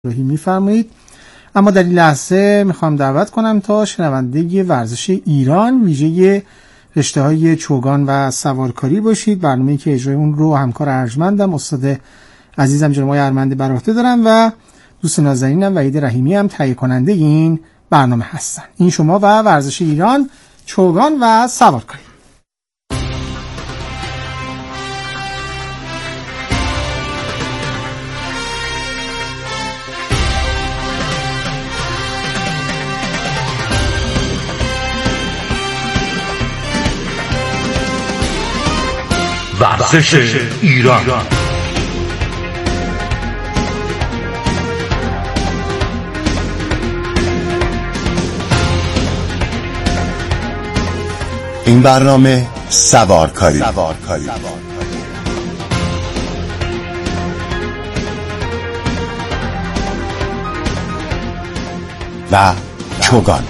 می‌فرمایید. اما در این لحظه میخوام دعوت کنم تا شنونده ورزش ایران ویژه رشته‌های چوگان و سوارکاری باشید. برنامه‌ای که اجرای اون رو همکار ارجمندم استاد عزیزم جناب ارمند بر عهده دارم و دوست نازنینم وحید رحیمی هم تهیه کننده این برنامه هستن. این شما و ورزش ایران، چوگان و سوارکاری. ورزش ایران. این برنامه سوارکاری و چوگان.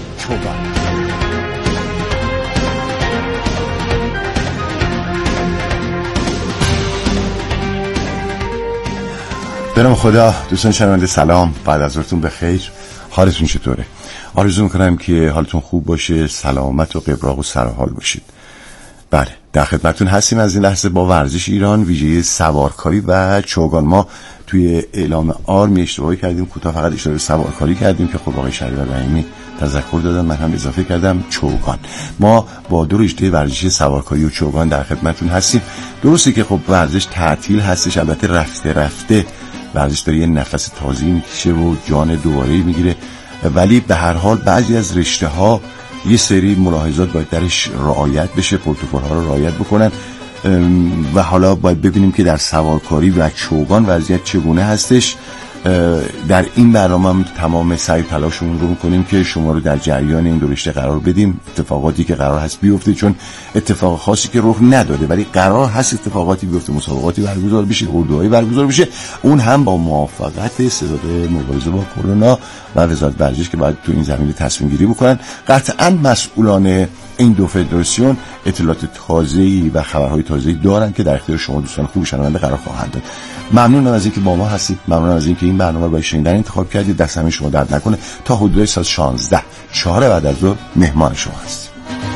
به نام خدا. دوستان شنونده سلام، بعد از ظهرتون بخیر. حالتون چطوره؟ آرزو میکنم که حالتون خوب باشه، سلامت و قبراق و سرحال باشید. بله، در خدمتتون هستیم از این لحظه با ورزش ایران ویژه سوارکاری و چوگان. ما توی اعلام آرم اشتباهی کردیم، کوتاه فقط اشاره سوارکاری کردیم که خب آقای شریف رحیمی تذکر دادن، من هم اضافه کردم چوگان. ما با دو رشته ورزشی سوارکاری و چوگان در خدمتتون هستیم. درسته که خب ورزش تعطیل هستش، البته رفته ورزش داره یه نفس تازه‌ای میکشه و جان دوباره‌ای میگیره، ولی به هر حال بعضی از رشته ها یه سری ملاحظات باید درش رعایت بشه، پروتکل ها رو رعایت بکنن و حالا باید ببینیم که در سوارکاری و چوگان وضعیت چگونه هستش. در این برنامه هم تمام سعی تلاشمون رو میکنیم که شما رو در جریان این دو رشته قرار بدیم. اتفاقاتی که قرار هست بیفته، چون اتفاق خاصی که رخ نداده ولی قرار هست اتفاقاتی بیفته، مسابقاتی برگزار بشه، اردوهایی برگزار بشه، اون هم با موافقت ستاد مبارزه با کرونا و وزارت ورزش که باید تو این زمینه تصمیم گیری بکنن. قطعاً مسئولان این دو فدراسیون اطلاعات تازه‌ای و خبرهای تازه‌ای دارن که در اختیار شما دوستان خوب شنونده قرار خواهند داد. ممنونم از اینکه با ما هستید، ممنونم از اینکه این برنامه رو برای شنیدن انتخاب کردید. دست همه شما درد نکنه. تا حدود ساعت 16 4 بعد از ظهر مهمان شما هستیم.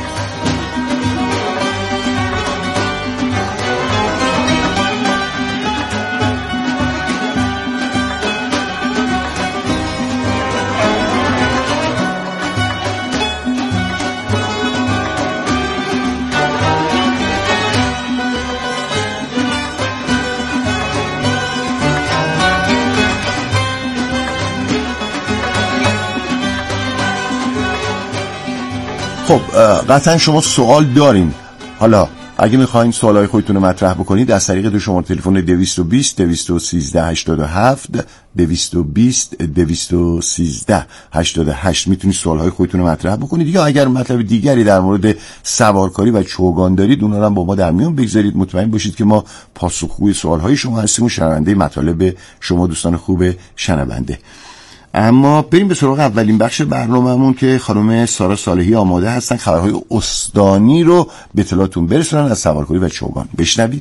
خب قطعا شما سوال دارین. حالا اگه میخواین سوالای خودتون رو مطرح بکنید از طریق دو شماره تلفن 220 213 87 220 213 88 میتونید سوالهای خودتون رو مطرح بکنید، یا اگر مطلب دیگری در مورد سوارکاری و چوگان دارید اونا رو هم با ما در میون بگذارید. مطمئن باشید که ما پاسخگوی سوالهای شما هستیم و شنونده مطالب شما دوستان خوب شنونده. اما بریم به سراغ اولین بخش برنامه‌مون که خانم سارا صالحی آماده هستن خبرهای استانی رو به اطلاعتون برسونن از سوارکاری و چوگان. بشنوید.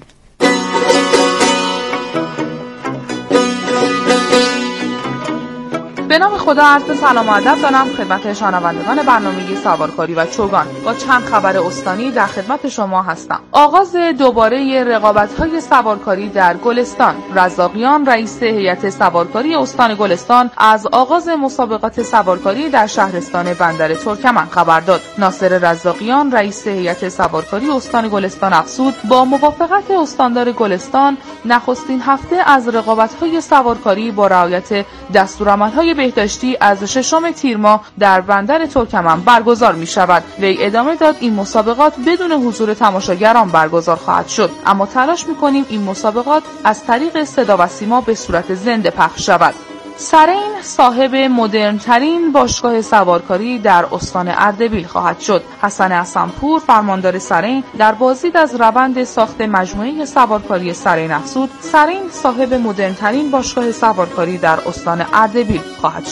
به نام خدا عرض سلام و ادب دارم خدمت شنوندگان برنامه سوارکاری و چوگان. با چند خبر استانی در خدمت شما هستم. آغاز دوباره رقابت‌های سوارکاری در گلستان. رزاقیان رئیس هیئت سوارکاری استان گلستان از آغاز مسابقات سوارکاری در شهرستان بندر ترکمن خبر داد. ناصر رزاقیان رئیس هیئت سوارکاری استان گلستان افزود با موافقت استاندار گلستان نخستین هفته از رقابت‌های سوارکاری با رعایت دستورالعمل‌های بهداشتی از 6 تیر ماه در بندر ترکمن برگزار می شود. وی ادامه داد این مسابقات بدون حضور تماشاگران برگزار خواهد شد، اما تلاش می کنیم این مسابقات از طریق صدا و سیما به صورت زنده پخش شود. سرین صاحب مدرن ترین باشگاه سوارکاری در استان اردبیل خواهد شد. حسن حسنپور فرماندار سرین در بازدید از روند ساخت مجموعه سوارکاری سرین افزود سرین صاحب مدرن ترین باشگاه سوارکاری در استان اردبیل خواهد شد.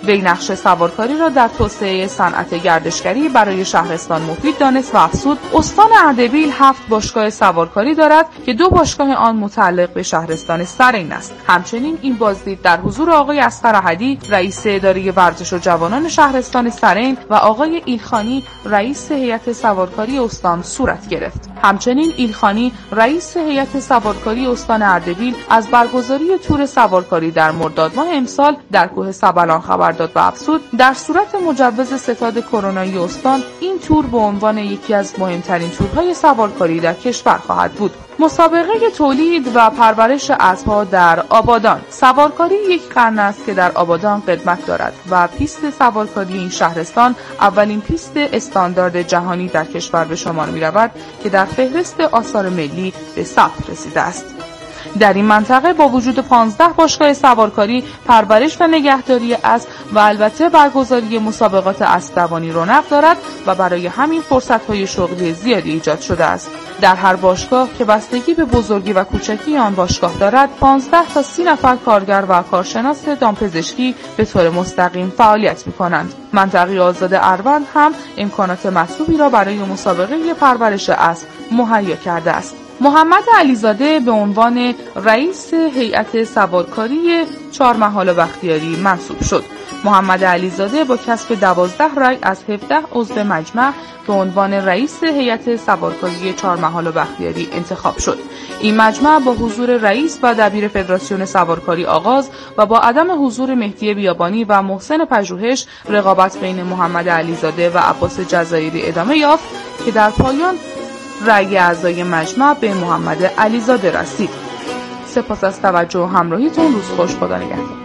وی نقش سوارکاری را در توسعه صنعت گردشگری برای شهرستان مفید دانست و افزود استان اردبیل 7 باشگاه سوارکاری دارد که 2 باشگاه آن متعلق به شهرستان سرین است. همچنین این بازدید در حضور آقای اصغر احدی رئیس اداره ورزش و جوانان شهرستان سرین و آقای ایلخانی رئیس هیئت سوارکاری استان صورت گرفت. همچنین ایلخانی رئیس هیئت سوارکاری استان اردبیل از برگزاری تور سوارکاری در مرداد ماه امسال در کوه سبلان خبر داد و افزود در صورت مجوز ستاد کرونایی استان این تور به عنوان یکی از مهمترین تورهای سوارکاری در کشور خواهد بود. مسابقه تولید و پرورش اسب‌ها در آبادان. سوارکاری یک قرن است که در آبادان قدمت دارد و پیست سوارکاری این شهرستان اولین پیست استاندارد جهانی در کشور به شمار می‌رود که در فهرست آثار ملی به ثبت رسیده است. در این منطقه با وجود 15 باشگاه سوارکاری، پرورش و نگهداری اسب و البته برگزاری مسابقات اسب‌دوانی رونق دارد و برای همین فرصت‌های شغلی زیادی ایجاد شده است. در هر باشگاه که بستگی به بزرگی و کوچکی آن باشگاه دارد، 15 تا 30 نفر کارگر و کارشناس دامپزشکی به طور مستقیم فعالیت می‌کنند. منطقه آزاد اروند هم امکانات مطلوبی را برای مسابقه پرورش اسب مهیا کرده است. محمد علیزاده به عنوان رئیس هیئت سوارکاری 4 محال بختیاری منصوب شد. محمد علیزاده با کسب 12 رأی از 17 عضو مجمع به عنوان رئیس هیئت سوارکاری 4 محال بختیاری انتخاب شد. این مجمع با حضور رئیس و دبیر فدراسیون سوارکاری آغاز و با عدم حضور مهدی بیابانی و محسن پژوهش رقابت بین محمد علیزاده و عباس جزایری ادامه یافت که در پایان رأی اعضای مجمع به محمد علیزاده رسید. سپاس از توجه و همراهیتون. روز خوش. خدا نگهدار.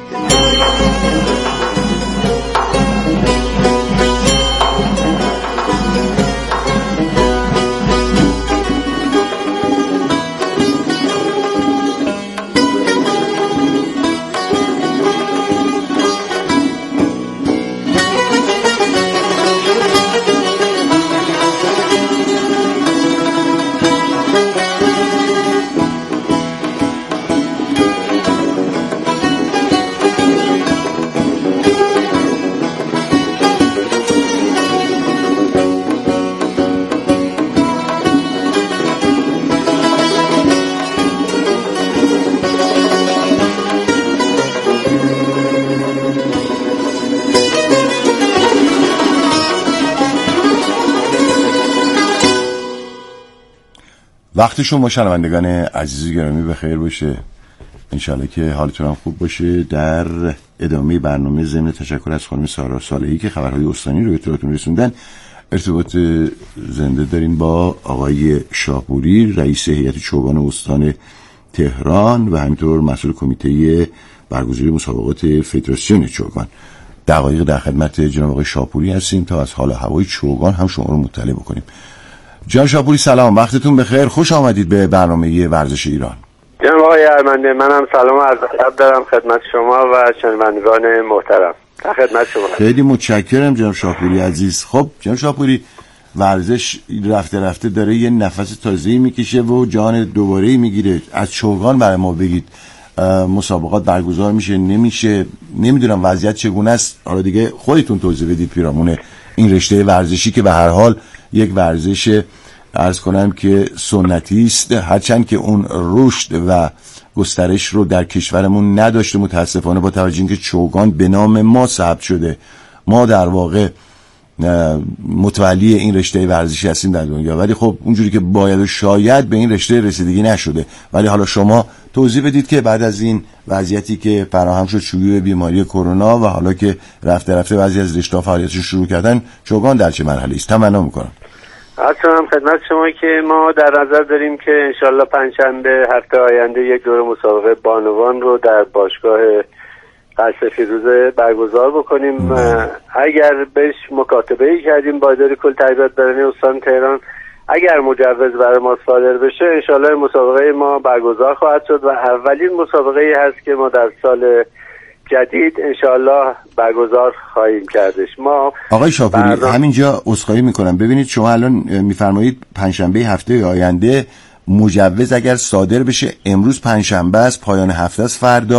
وقت شما شنوندگان عزیز و گرامی بخیر باشه. انشالله که حالتون هم خوب باشه. در ادامه برنامه ضمن تشکر از خانم سارا صالحی که خبرهای استانی رو اطلاعاتون رسوندن، ارتباط زنده داریم با آقای شاپوری رئیس هیئت چوگان استان تهران و همینطور مسئول کمیته برگزاری مسابقات فدراسیون چوگان. دقایق در خدمت جناب آقای شاپوری هستیم تا از حال هوای چوگان هم شما رو مطلع بکنیم. جناب شاپوری سلام، وقتتون بخیر، خوش آمدید به برنامه ورزش ایران. جناب آقای ارمنده، منم سلام و عرض ادب دارم خدمت شما و شنوندگان محترم. در خدمت شما. خیلی متشکرم جناب شاپوری عزیز. خب جناب شاپوری، ورزش رفته رفته داره یه نفس تازه‌ای میکشه و جان دوباره‌ای میگیره. از چوگان برای ما بگید، مسابقات برگزار میشه نمیشه، نمیدونم وضعیت چگونه است. حالا دیگه خودتون توضیح بدید پیرامون این رشته ورزشی که به هر حال یک ورزش عرض کنم که سنتی است، هرچند که اون رشد و گسترش رو در کشورمون نداشته متاسفانه، با توجه اینکه چوگان به نام ما ثبت شده. ما در واقع متولی این رشته ورزشی هستیم در دنیا، ولی خب اونجوری که باید و شاید به این رشته رسیدگی نشده. ولی حالا شما توضیح بدید که بعد از این وضعیتی که فراهم شد، شیوع بیماری کرونا و حالا که رفته رفته بعضی از رشته‌ها فعالیتش شروع کردن، چوگان در چه مرحله است؟ تمنا می‌کنم. اصلا خدمت شما که ما در نظر داریم که انشالله پنجشنبه هفته آینده یک دور مسابقه بانوان رو در باشگاه قصر فیروزه برگزار بکنیم. اگر بهش مکاتبه‌ای کردیم با اداره کل تربیت بدنی استان تهران، اگر مجوز برای ما صادر بشه انشالله مسابقه ما برگزار خواهد شد و اولین مسابقه هست که ما در سال جدید انشالله برگزار خواهیم کردش. ما آقای شاپوری همینجا عذرخواهی میکنم، ببینید شما الان میفرمایید پنجشنبه هفته آینده مجوز اگر صادر بشه، امروز پنجشنبه است، پایان هفته است فردا،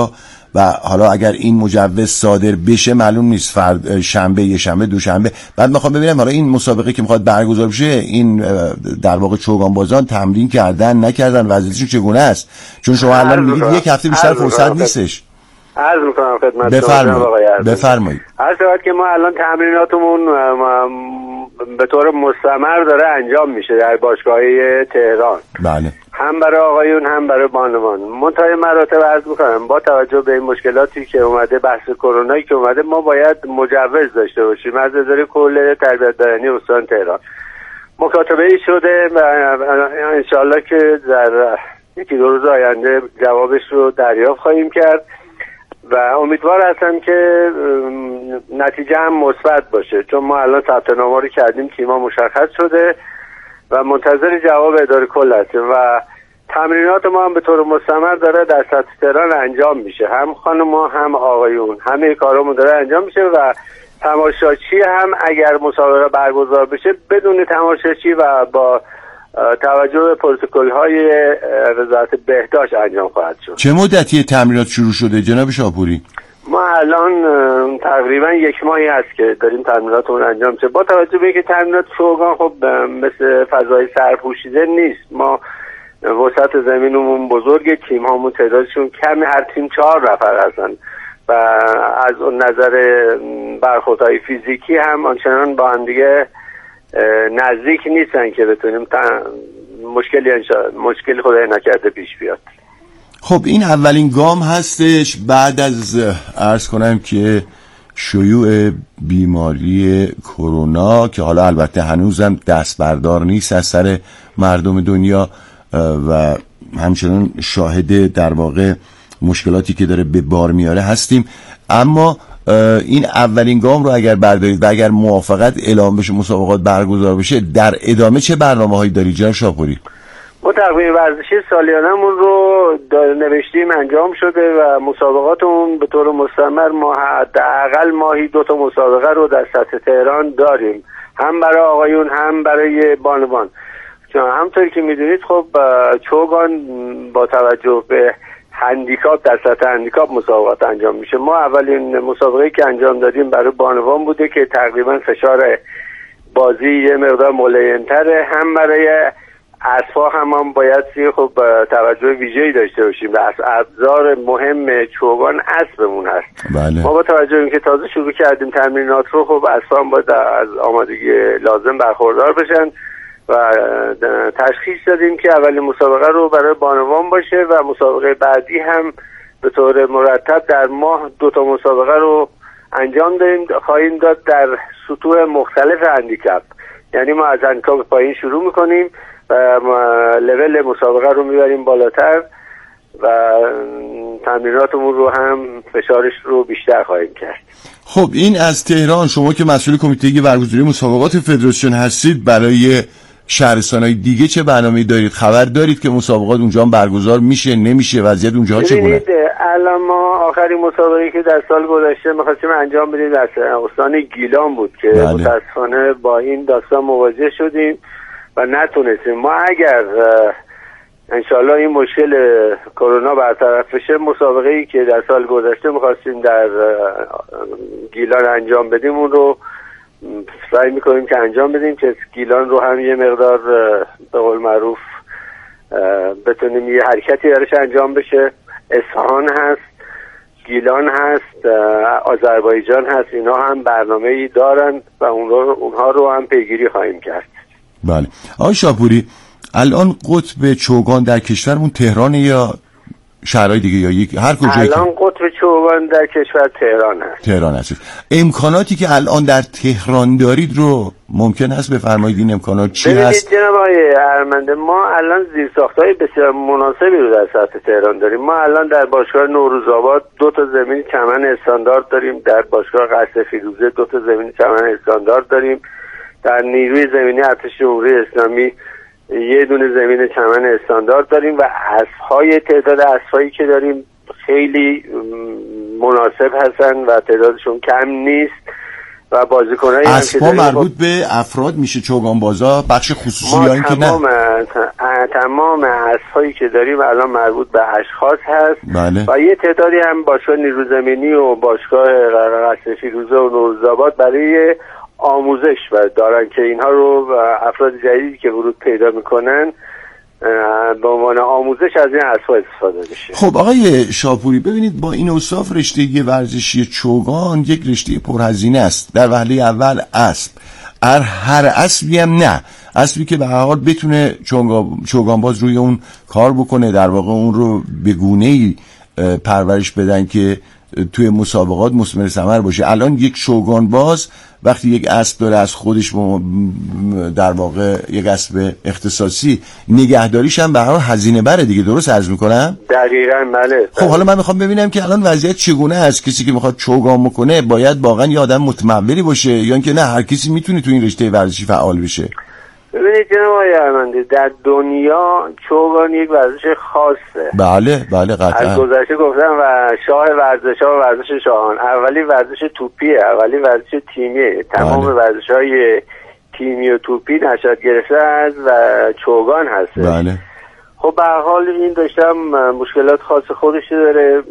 و حالا اگر این مجوز صادر بشه معلوم نیست شنبه، یه شنبه، دوشنبه. بعد میخوام ببینم حالا این مسابقه که میخواد برگزار بشه، این در واقع چوگان بازان تمرین کردن نکردن، وضعیتشون چگونه است؟ چون شما الان میگید یک هفته بیشتر فرصت نیستش. عرض میکنم خدمت بفرمایید. هر صورت که ما الان تمریناتمون به طور مستمر داره انجام میشه در باشگاهی تهران. بله. هم برای آقایون هم برای بانوان. منتهای مراتب عرض میکنم با توجه به این مشکلاتی که اومده، بحث کرونایی که اومده، ما باید مجوز داشته باشیم از اداره کل تربیت بدنی استان تهران. مکاتبه ای شده و انشالله که در یکی دو روز آینده جوابش رو دریافت خواهیم کرد و امیدوار هستم که نتیجه هم مثبت باشه، چون ما الان ثبت نامه رو کردیم، تیم‌ها مشخص شده و منتظر جواب اداره کل هستیم و تمرینات ما هم به طور مستمر داره در سطح تهران انجام میشه، هم خانم‌ها هم آقایون، همه کارامون داره انجام میشه و تماشاچی هم اگر مسابقه برگزار بشه بدون تماشاچی و با توجه به پروتکل‌های وزارت بهداشت انجام خواهد شد. چه مدتی تمرینات شروع شده جناب شاپوری؟ ما الان تقریبا 1 ماهی هست که داریم تمریناتمون انجام میشه. با توجه به اینکه تمرینات چوگان خب مثل فضای سرپوشیده نیست، ما وسعت زمینمون بزرگه، تیم هامون تعدادشون کمی، هر تیم 4 نفر هستن و از اون نظر برخوردهای فیزیکی هم آنچنان با هم دیگه نزدیک نیستن که بتونیم مشکلی خدای نکرده پیش بیاد. خب این اولین گام هستش بعد از عرض کنم که شیوع بیماری کرونا که حالا البته هنوزم دست بردار نیست از سر مردم دنیا و همچنان شاهد در واقع مشکلاتی که داره به بار میاره هستیم، اما این اولین گام رو اگر بردارید و اگر موافقت اعلام بشه مسابقات برگزار بشه، در ادامه چه برنامه‌هایی دارید جناب شاپوری؟ ما تقویم ورزشی سالیانمون رو نوشتیم، انجام شده و مسابقاتمون به طور مستمر ما حداقل ماهی 2 تا مسابقه رو در سطح تهران داریم، هم برای آقایون هم برای بانوان. چون همطوری که میدونید خب چوگان با توجه به هندیکاپ در سطح هندیکاپ مسابقات انجام میشه. ما اولین مسابقه که انجام دادیم برای بانوان بوده که تقریبا فشار بازی یه مقدار ملایم‌تره، هم برای اسب‌ها هم باید خب توجه ویژه‌ای داشته باشیم و از ابزار مهم چوگان اسبمون هست. بله. ما با توجه به اینکه تازه شروع کردیم تمرینات رو، خب اسب‌ها باید از آمادگی لازم برخوردار بشن و تشخیص دادیم که اولین مسابقه رو برای بانوان باشه و مسابقه بعدی هم به طور مرتب در ماه 2 تا مسابقه رو انجام خواهیم داد در سطوح مختلف هندیکپ. یعنی ما از هندیکپ پایین شروع میکنیم و لول مسابقه رو میبریم بالاتر و تمریناتمون رو هم فشارش رو بیشتر خواهیم کرد. خب این از تهران. شما که مسئول کمیته برگزاری مسابقات فدراسیون هستید، برای شهرستان‌های دیگه چه برنامه‌ای دارید؟ خبر دارید که مسابقات اونجا هم برگزار میشه نمیشه؟ وضعیت اونجا چگونه؟ الان ما آخرین مسابقه‌ای که در سال گذشته می‌خواستیم انجام بدیم در استان گیلان بود که متأسفانه با این داستان مواجه شدیم و نتونستیم. ما اگر انشالله این مشکل کرونا برطرف بشه، مسابقه‌ای که در سال گذشته می‌خواستیم در گیلان انجام بدیم اون رو سعی میکنیم که انجام بدیم که گیلان رو هم یه مقدار به قول معروف بتونیم یه حرکتی درش انجام بشه. اصفهان هست، گیلان هست، آذربایجان هست، اینا هم برنامه‌ای دارن و اونها رو هم پیگیری خواهیم کرد. بله. آقای شاپوری، الان قطب چوگان در کشورمون تهران یا شهرهای دیگه یا هر کجایی؟ الان قطب چوگان در کشور تهران هست. تهران هست. امکاناتی که الان در تهران دارید رو ممکن هست بفرمایید؟ این امکانات چی هست؟ جناب آقای ارمنده، ما الان زیرساخت‌های بسیار مناسبی رو در سطح تهران داریم. ما الان در باشگاه نوروزآباد 2 تا زمین چمن استاندارد داریم، در باشگاه قصر فیروزه 2 تا زمین چمن استاندارد داریم، در نیروی زمینی ارتش جمهوری اسلامی 1 دونه زمین چمن استاندارد داریم و تعداد اسب‌هایی که داریم خیلی مناسب هستن و تعدادشون کم نیست و بازیکنایی هم که داریم مربوط به افراد میشه چوگان بازا بخش خصوصی یا اینکه نه؟ تمام اسب‌هایی که داریم الان مربوط به اشخاص هست. بله. و یه تعدادی هم باشگاه نیروی زمینی و باشگاه قصر فیروزه و نوروزآباد برای آموزش دارن که اینها رو افراد جدیدی که ورود پیدا میکنن به عنوان آموزش از این اسب‌ها استفاده بشه. خب آقای شاپوری ببینید، با این اوصاف رشته ورزشی چوگان یک رشته پرهزینه است. در وهله اول اسب، هر اسبی هم نه، اسبی که به هر حال بتونه چوگان باز روی اون کار بکنه، در واقع اون رو به گونه‌ای پرورش بدن که توی مسابقات مثمر ثمر باشه. الان یک چوگان باز وقتی یک اسب داره از خودش در واقع یک اسب اختصاصی، نگهداریش هم به هر حال هزینه بره دیگه، درست عرض میکنم؟ دقیقاً بله. خب حالا من میخوام ببینم که الان وضعیت چگونه است. کسی که میخواد چوگان بکنه باید واقعا یه آدم متمولی باشه یا اینکه نه هر کسی میتونه تو این رشته ورزشی فعال بشه؟ ببینید جناب آقای ارمندی، در دنیا چوگان یک ورزش خاصه. بله قطعا. از گذشته گفتم و شاه ورزش‌ها و ورزش شاهان، اولی ورزش توپیه، اولی ورزش تیمیه. تمام ورزش‌های تیمی و توپی نشأت گرفته از و چوگان هست. بله. خب به هر حال این داشتم مشکلات خاص خودش داره.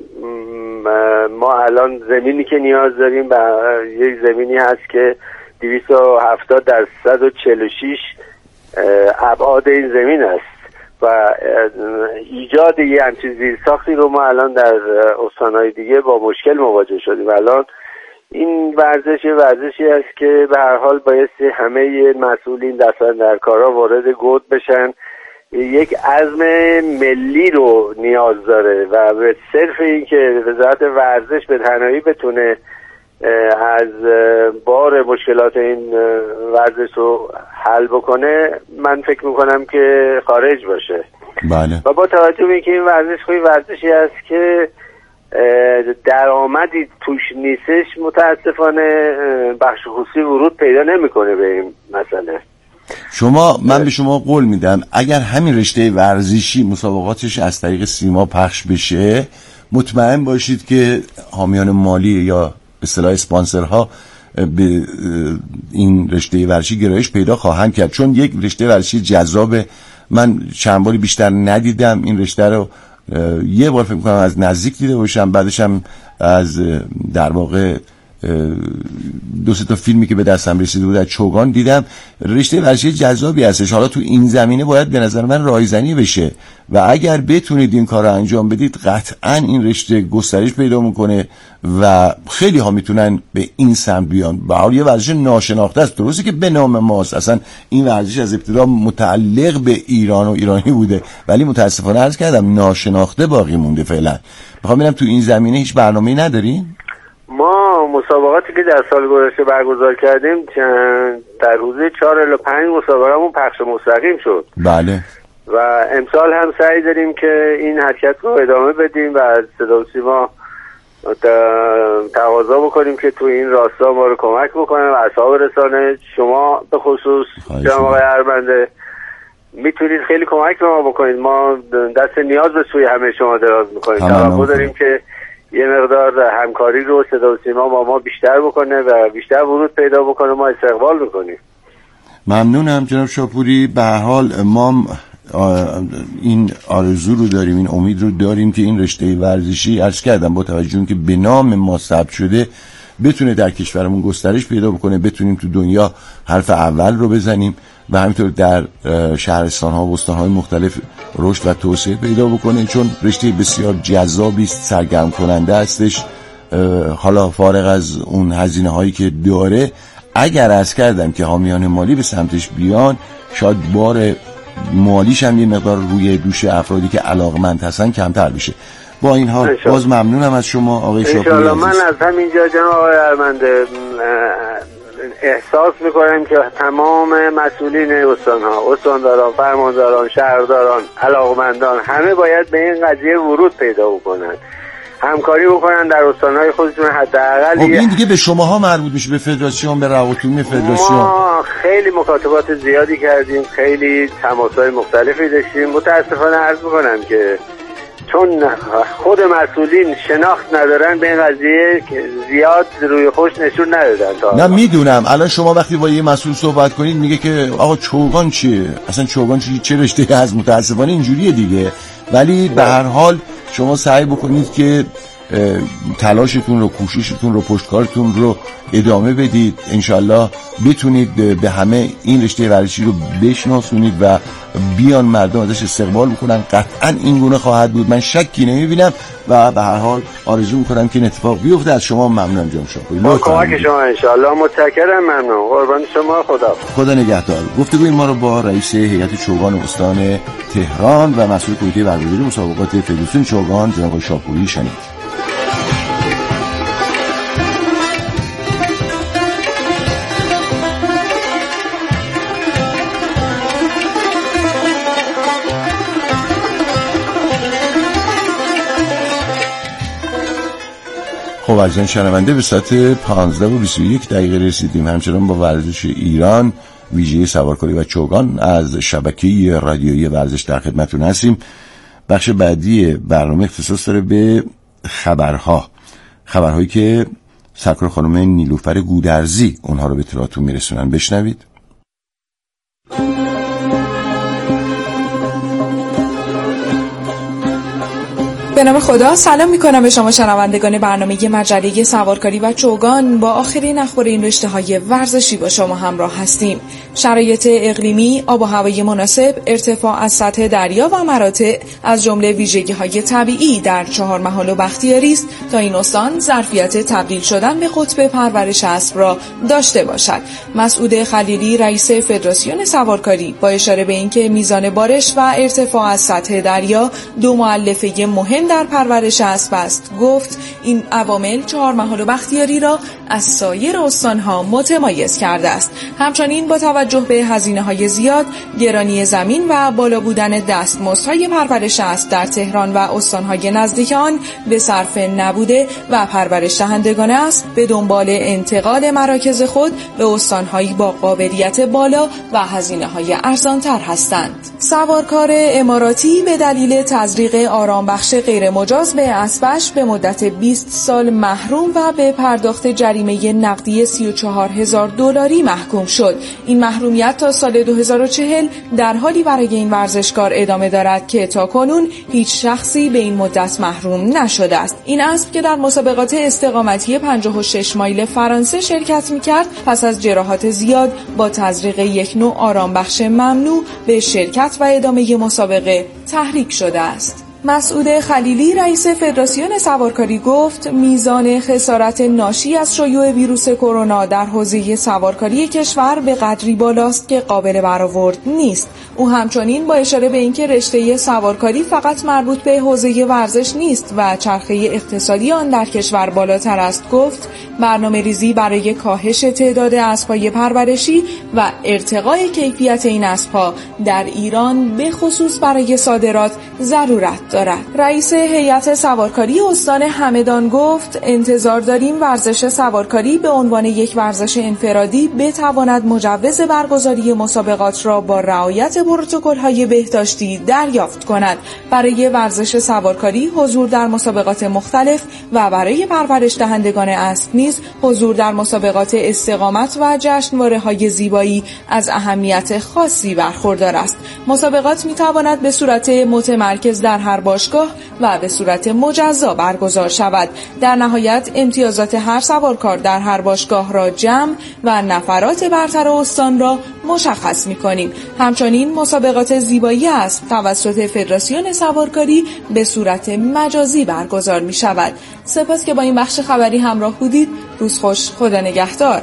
ما الان زمینی که نیاز داریم یک زمینی هست که 270 در 146 ابعاد این زمین است و ایجاد یه همچین زیرساختی رو ما الان در استانهای دیگه با مشکل مواجه شدیم. الان این ورزشی است که به هر حال بایستی همه مسئولین دستاندرکارا وارد گود بشن. یک عزم ملی رو نیاز داره و به صرف این که وزارت ورزش به تنهایی بتونه از بار مشکلات این ورزش رو حل بکنه، من فکر میکنم که خارج باشه. بله. و با توجه به اینکه این ورزشی است که درآمدی توش نیستش، متاسفانه بخش خصوصی ورود پیدا نمیکنه به این مسئله. من به شما قول میدم اگر همین رشته ورزشی مسابقاتش از طریق سیما پخش بشه، مطمئن باشید که حامیان مالی یا به اصطلاح اسپانسرها به این رشته ورزشی گرایش پیدا خواهند کرد، چون یک رشته ورزشی جذابه. من چند باری بیشتر ندیدم این رشته رو، یه بار فکر می‌کنم از نزدیک دیده باشم، بعدش هم از در واقع 2-3 تا فیلمی که به دستم رسیده بود از چوگان دیدم. رشته ورزشی جذابی هستش. حالا تو این زمینه باید به نظر من رایزنی بشه و اگر بتونید این کار رو انجام بدید قطعا این رشته گسترش پیدا میکنه و خیلی ها میتونن به این سمت بیان. به حال یه ورزش ناشناخته است، درسته که به نام ماست، اصلا این ورزش از ابتدا متعلق به ایران و ایرانی بوده ولی متاسفانه عرض کردم ناشناخته باقی مونده فعلا. میخوام ببینم تو این زمینه هیچ برنامه‌ای ندارین؟ ما مسابقاتی که در سال گذشته برگزار کردیم در حدود 4 الی 5 مسابقه‌مون پخش مستقیم شد. بله. و امسال هم سعی داریم که این حرکت رو ادامه بدیم و از صدا و سیما تقاضا بکنیم که تو این راستا ما رو کمک بکنن و اصحاب رسانه، شما به خصوص جناب آقای ارمنده میتونید خیلی کمک به ما بکنید. ما دست نیاز به سوی همه شما دراز میکنیم. توقع داریم که یه مقدار همکاری رو صدا و سیما با ما بیشتر بکنه و بیشتر ورود پیدا بکنه، ما استقبال میکنیم. ممنونم جناب شاپوری. به هر حال ما این آرزو رو داریم، این امید رو داریم که این رشته ورزشی عرض کردم با توجه که به نام ما ثبت شده بتونه در کشورمون گسترش پیدا بکنه، بتونیم تو دنیا حرف اول رو بزنیم و همینطور در شهرستان‌ها و استان‌های مختلف رشد و توسعه پیدا بکنه، چون رشته بسیار جذابی است، سرگرم کننده هستش. حالا فارغ از اون هزینه‌هایی که داره، اگر عرض کردم که حامیان مالی به سمتش بیان، شاید بار مالیش هم یه مقدار روی دوش افرادی که علاقمند هستن کمتر بشه. با این حال باز ممنونم از شما آقای شاپوری. من از همینجا جناب آقای ارمنده احساس میکنم که تمام مسئولین استانها، استانداران، فرمانداران، شهرداران، علاقمندان همه باید به این قضیه ورود پیدا بکنن، همکاری بکنن در استانهای خودشون. حداقل این دیگه به شماها مربوط میشه، به فدراسیون، به روابط فدراسیون. ما خیلی مکاتبات زیادی کردیم، خیلی تماسهای مختلفی داشتیم. متاسفانه عرض میکنم که چون خود مسئولین شناخت ندارن به این قضیه زیاد روی خوش نشون ندادن. نه میدونم الان شما وقتی با یه مسئول صحبت کنید میگه که آقا چوگان چیه، اصلا چوگان چه رشته از متاسفانه اینجوریه دیگه. ولی به هر حال شما سعی بکنید که تلاشتون رو، کوششتون رو، پشتکارتون رو ادامه بدید. انشالله بتونید به همه این رشته ورزشی رو بشناسونید و بیان مردم ازش استقبال بکنن. قطعا این گونه خواهد بود، من شکی نمیبینم و به هر حال آرزو میکنم که این اتفاق بیفته. از شما ممنونم جناب شاپوری. با کمک شما انشالله. متشکرم، ممنون، قربان شما. خدا نگهدار. گفتگوی ما رو با رئیس هیئت چوگان استان تهران و مسئول کمیته برگزاری مسابقات فدراسیون چوگان جناب شاپوری شنید. خب عزیزان شنونده، به ساعت 15:21 رسیدیم. همچنان با ورزش ایران ویژه سوارکاری و چوگان از شبکه رادیویی ورزش در خدمتتون هستیم. بخش بعدی برنامه اختصاص داره به خبرهایی که سرکار خانم نیلوفر گودرزی اونها رو به اطلاعاتون میرسونن. بشنوید. به نام خدا سلام میکنم به شما شنوندگان برنامه مجله سوارکاری و چوگان. با آخرین اخبار این رشته‌های ورزشی با شما همراه هستیم. شرایط اقلیمی، آب و هوای مناسب، ارتفاع از سطح دریا و مراتع از جمله ویژگی‌های طبیعی در 4 محال و بختیاری است تا این استان ظرفیت تبدیل شدن به قطب پرورش اسب را داشته باشد. مسعود خلیلی رئیس فدراسیون سوارکاری با اشاره به اینکه میزان بارش و ارتفاع از سطح دریا دو مؤلفه مهم در پرورش اسب است، گفت این عوامل 4 محال و بختیاری را از سایر استانها متمایز کرده است. همچنین با توجه به هزینه‌های زیاد، گرانی زمین و بالا بودن دستمزدهای پرورش اسب در تهران و استانهای نزدیک آن به صرف نبوده و پرورش دهندگان اسب به دنبال انتقال مراکز خود به استانهایی با قابلیت بالا و هزینه‌های ارزان‌تر هستند. سوارکار اماراتی به دلیل تزریق آرامبخش غیر مجاز به اسبش به مدت 20 سال محروم و به پرداخت جریمه نقدی $34,000 محکوم شد. این محرومیت تا سال 2040 در حالی برای این ورزشکار ادامه دارد که تاکنون هیچ شخصی به این مدت محروم نشده است. این اسب که در مسابقات استقامتی 56 مایل فرانسه شرکت می‌کرد، پس از جراحات زیاد با تزریق یک نوع آرامبخش ممنوع به شرکت و ادامه مسابقه تحریک شده است. مسعود خلیلی رئیس فدراسیون سوارکاری گفت میزان خسارت ناشی از شیوع ویروس کرونا در حوزه سوارکاری کشور به قدری بالاست که قابل برآورد نیست. او همچنین با اشاره به اینکه رشته سوارکاری فقط مربوط به حوزه ورزش نیست و چرخه اقتصادی آن در کشور بالاتر است، گفت برنامه‌ریزی برای کاهش تعداد اسب‌های پرورشی و ارتقای کیفیت این اسب‌ها در ایران به خصوص برای صادرات ضرورت دارد. رئیس هیئت سوارکاری استان همدان گفت انتظار داریم ورزش سوارکاری به عنوان یک ورزش انفرادی بتواند مجوز برگزاری مسابقات را با رعایت پروتکل‌های بهداشتی دریافت کند. برای ورزش سوارکاری حضور در مسابقات مختلف و برای پرورش دهندگان اسب نیز حضور در مسابقات استقامت و جشنواره‌های زیبایی از اهمیت خاصی برخوردار است. مسابقات می‌تواند به صورت متمرکز در هر باشگاه و به صورت مجزا برگزار شود. در نهایت امتیازات هر سوارکار در هر باشگاه را جمع و نفرات برتر استان را مشخص می‌کنیم. همچنین مسابقات زیبایی اسب توسط فدراسیون سوارکاری به صورت مجازی برگزار می‌شود. سپاس که با این بخش خبری همراه بودید. روز خوش، خدا نگهدار.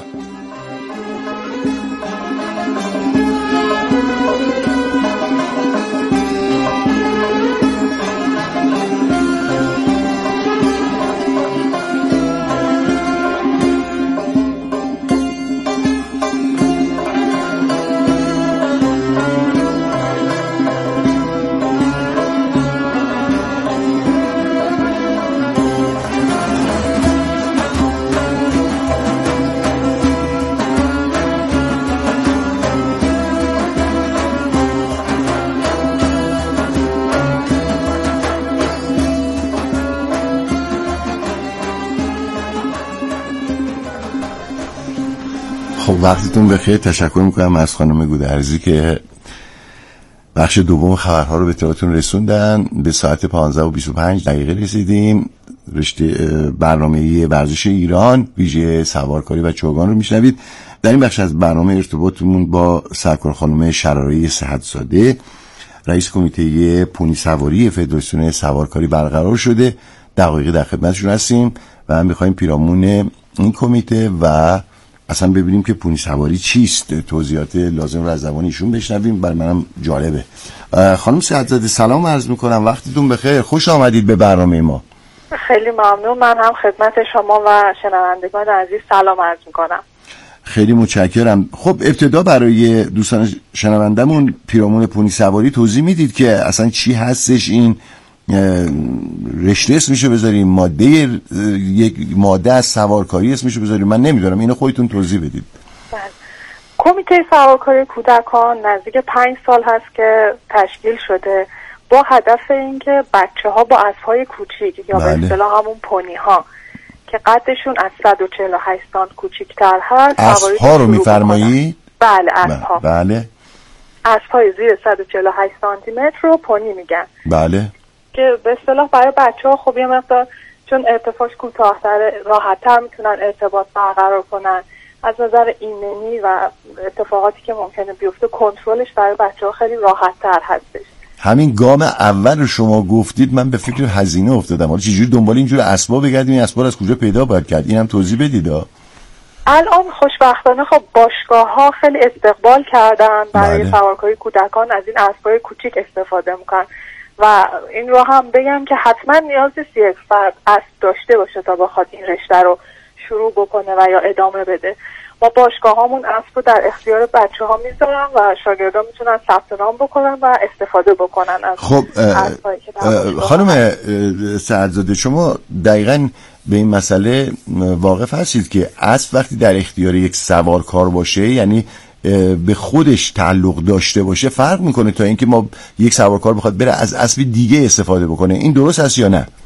خب وقتتون بخیر. تشکر میکنم از خانم گودرزی که بخش دوم خبرها رو به اطلاعتون رسوندن. به ساعت 15:25 رسیدیم. رشته برنامه ورزش ایران ویژه سوارکاری و چوگان رو میشنوید. در این بخش از برنامه ارتباطمون با سرکار خانم شراره صحت‌زاده، رئیس کمیته پونی سواری فدراسیون سوارکاری برقرار شده. دقایقی در خدمتشون هستیم و هم می‌خوایم پیرامون این کمیته و اصلا ببینیم که پونی سواری چیست، توضیحات لازم رو از زبان ایشون بشنویم. برای منم جالبه. خانم صحت‌زاده سلام عرض می‌کنم، وقتتون بخیر، خوش آمدید به برنامه ما. خیلی ممنون. من هم خدمت شما و شنوندگان عزیز سلام عرض می‌کنم. خیلی متشکرم. خب ابتدا برای دوستان شنوندمون پیرامون پونی سواری توضیح میدید که اصلا چی هستش؟ این رشته اسمشو بذاریم، یک ماده از سوارکاری اسمشو بذاریم، من نمیدونم، اینو خودتون توضیح بدید. بله. کمیته سوارکاری کودکان نزدیک 5 سال هست که تشکیل شده با هدف اینکه بچه‌ها با اسب‌های کوچیک یا به اصطلاح همون پونی ها که قدشون از 148 سانت کوچیک‌تر هست، اسب‌ها رو می‌فرمایید؟ بله اسب‌ها. بله. اسب‌های زیر 148 سانتی متر رو پونی میگن. بله. که به اصطلاح برای بچه‌ها خب یه مقدار چون ارتفاعش کوتاه‌تر راحت‌تر میتونن ارتباط برقرار کنن، از نظر ایمنی و اتفاقاتی که ممکنه بیفته کنترلش برای بچه‌ها خیلی راحت‌تر هستش. همین گام اول رو شما گفتید من به فکر هزینه افتادم. حالا چجوری دنبال اینجور اسباب بگردیم؟ این اسباب از کجا پیدا باید کرد؟ اینم توضیح بدید. الان خوشبختانه خب باشگاه‌ها خیلی استقبال کردن برای سوارکاری کودکان از این اسبای کوچیک استفاده میکنن و این رو هم بگم که حتما نیاز نیست یک فرد اسب داشته باشه تا بخواد این رشته رو شروع بکنه و یا ادامه بده. ما باشگاه‌هامون اسب رو در اختیار بچه‌ها میذارن و شاگردان میتونن ثبت نام بکنن و استفاده بکنن از اسبایی که خانم صحت‌زاده شما دقیقاً به این مسئله واقف هستید که اسب وقتی در اختیار یک سوارکار باشه، یعنی به خودش تعلق داشته باشه، فرق میکنه تا اینکه ما یک سوارکار بخواد بره از اسب دیگه استفاده بکنه. این درست است یا نه؟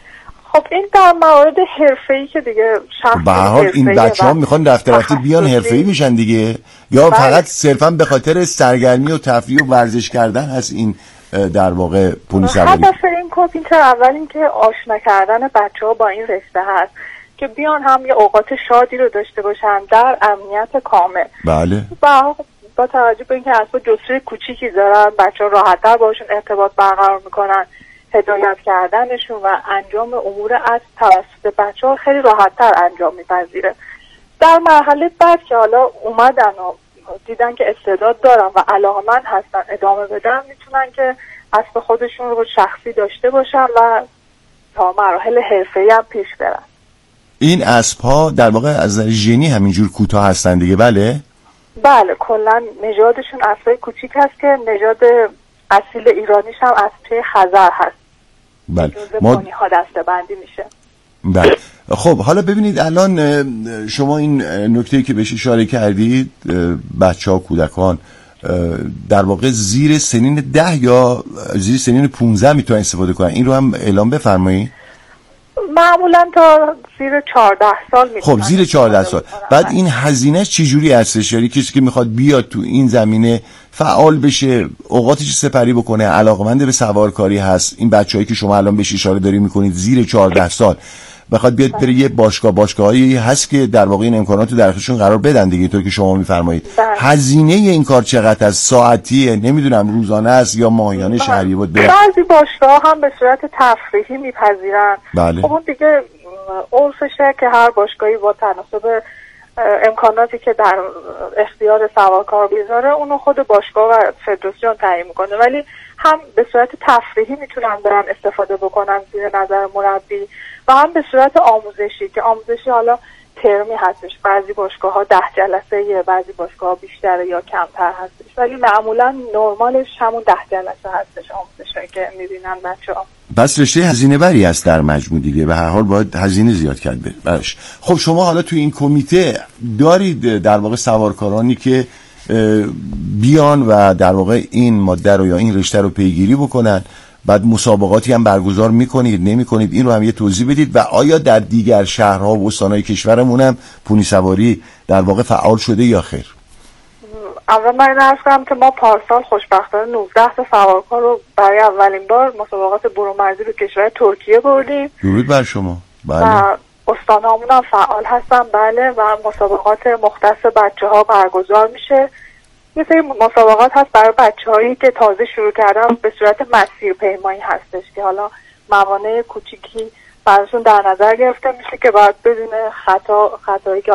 خب این در موارد حرفه‌ای که دیگه شخص به هر حال این بچه‌ها میخوان رفته بیان حرفه‌ای میشن دیگه، یا فقط صرفا به خاطر سرگرمی و تفریح و ورزش کردن هست این در واقع پونی سواری؟ هدف این کمیته اول این که آشنا کردن بچه‌ها با این رشته هست که بیان هم یه اوقات شادی رو داشته باشن در امنیت کامل. بله. با توجه به اینکه اسباب جسوری کوچیکی دارن، بچه‌ها راحت‌تر باشون ارتباط برقرار میکنن، هدایت کردنشون و انجام امور از توسط بچه‌ها خیلی راحت‌تر انجام میپذیره. در مرحله بعد که حالا اومدن و دیدن که استعداد دارن و علاقه‌مند هستن ادامه بدن، میتونن که اسب خودشون رو شخصی داشته باشن و تا مراحل حرفه‌ای هم پیش برن. این اسب‌ها در واقع از نظر ژنی همینجور کوتاه هستن دیگه؟ بله کلا نژادشون اسبای کوچیک هست که نژاد اصیل ایرانیش هم اسب خزر هست. بله. ما پونی‌ها دسته‌بندی میشه. بله. خب حالا ببینید الان شما این نکته‌ای که بهش اشاره کردید، بچه‌ها کودکان در واقع زیر سنین 10 یا زیر سنین 15 میتونن استفاده کنن، این رو هم اعلام بفرمایید. معمولا تا زیر 14 سال میتونن. خب زیر 14 سال. بعد این هزینه چجوری هستش؟ یعنی کسی که میخواد بیاد تو این زمینه فعال بشه، اوقاتش سپری بکنه، علاقمند به سوارکاری هست، این بچه‌هایی که شما الان بهش اشاره داری میکنید زیر 14 سال بخواد بیاد بره یه باشگاهایی هست که در واقع این امکانات رو در اختیارشون قرار بدن دیگه، طور که شما میفرمایید. هزینه این کار چقدر از ساعتیه؟ نمیدونم روزانه است یا ماهیانه شهریه بود؟ بعضی باشگاه هم به صورت تفریحی میپذیرن. بله. خب اون دیگه عرفشه که هر باشگاهی با تناسب امکاناتی که در اختیار سوارکار بیذاره اونو خود باشگاه و فدراسیون تعیین میکنه، ولی هم به صورت تفریحی میتونن برن استفاده بکنن زیر نظر مربی و هم به صورت آموزشی که آموزشی حالا ترمی هستش. بعضی باشگاه ها 10 جلسه، بعضی باشگاه ها بیشتره یا کمتر هستش، ولی معمولا نرمالش همون 10 جلسه هستش آموزشی که میبینن بچه‌ها. بس رشته هزینه بری است در مجموع دیگه، به هر حال باید هزینه زیاد کرد براش. خب شما حالا توی این کمیته دارید در واقع سوارکارانی که بیان و در واقع این ماده رو یا این رشته رو پیگیری بکنن بعد مسابقاتی هم برگزار میکنید نمیکنید؟ این رو هم یه توضیح بدید. و آیا در دیگر شهرها و استانهای کشورمون هم پونی سواری در واقع فعال شده یا خیر؟ اول من عرض کنم که ما پارسال خوشبختانه 19 تا سوارکار رو برای اولین بار مسابقات برون‌مرزی رو کشور ترکیه بردیم. درود بر شما. بله. و استان‌هامون هم فعال هستن. بله. و مسابقات مختص بچه‌ها برگزار میشه. یه سری مسابقات هست برای بچه‌هایی که تازه شروع کردن به صورت مسیرپیمایی هستش که حالا موانع کوچیکی براشون در نظر گرفته میشه که باید بدون خطایی که